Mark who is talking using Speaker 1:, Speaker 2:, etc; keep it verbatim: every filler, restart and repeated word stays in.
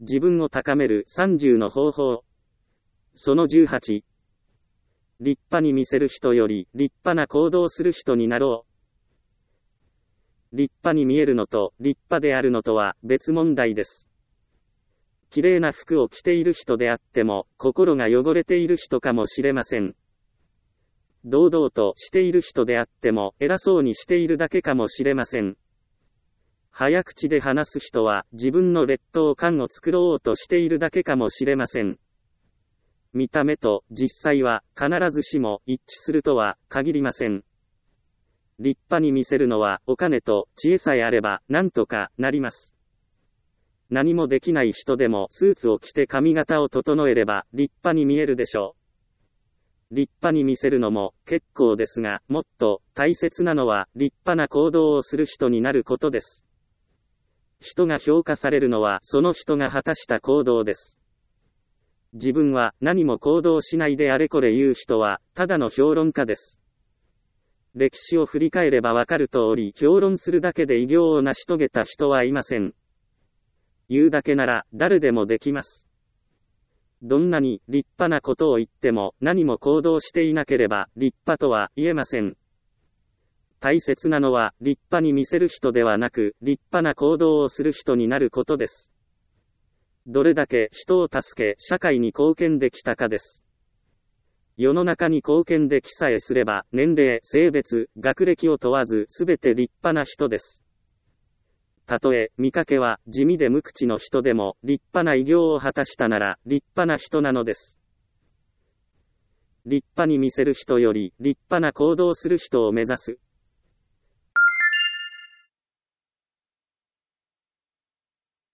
Speaker 1: 自分を高めるさんじゅうの方法。そのじゅうはち。立派に見せる人より立派な行動する人になろう。立派に見えるのと立派であるのとは別問題です。綺麗な服を着ている人であっても心が汚れている人かもしれません。堂々としている人であっても偉そうにしているだけかもしれません。早口で話す人は自分の劣等感を作ろうとしているだけかもしれません。見た目と実際は必ずしも一致するとは限りません。立派に見せるのはお金と知恵さえあればなんとかなります。何もできない人でもスーツを着て髪型を整えれば立派に見えるでしょう。立派に見せるのも結構ですが、もっと大切なのは立派な行動をする人になることです。人が評価されるのはその人が果たした行動です。自分は何も行動しないであれこれ言う人はただの評論家です。歴史を振り返ればわかる通り、評論するだけで偉業を成し遂げた人はいません。言うだけなら誰でもできます。どんなに立派なことを言っても何も行動していなければ立派とは言えません。大切なのは立派に見せる人ではなく立派な行動をする人になることです。どれだけ人を助け社会に貢献できたかです。世の中に貢献できさえすれば年齢、性別、学歴を問わずすべて立派な人です。たとえ見かけは地味で無口の人でも立派な偉業を果たしたなら立派な人なのです。立派に見せる人より立派な行動する人を目指す。